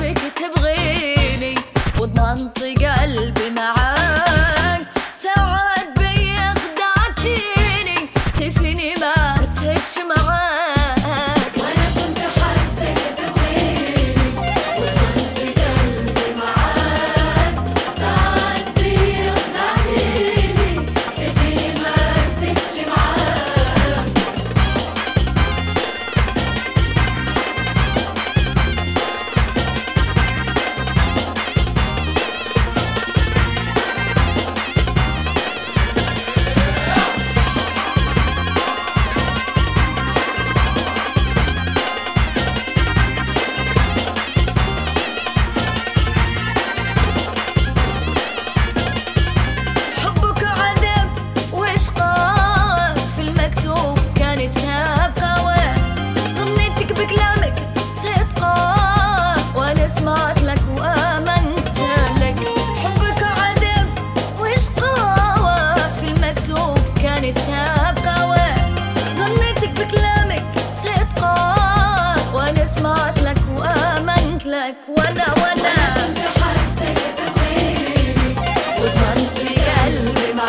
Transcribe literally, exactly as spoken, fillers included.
حسبك تبغيني وضمنت قلبي معاك. ساعات بيا خدعتيني سيفيني ما رسيتش معاك. وانا كنت حاسبك تبغيني وضمنت قلبي معاك. ساعات بيا خدعتيني سيفيني ما رسيتش معاك. حبك عذب واشقاء في المكتوب كانت سابقة. ظنيتك بكلامك صدقة وانا سمعت لك وامنت لك. حبك عذب واشقاء في المكتوب كانت سابقة. ظنيتك بكلامك صدقة وانا سمعت لك وامنت لك. وانا وانا كنت حاسبك تبغيني وضمنت قلبي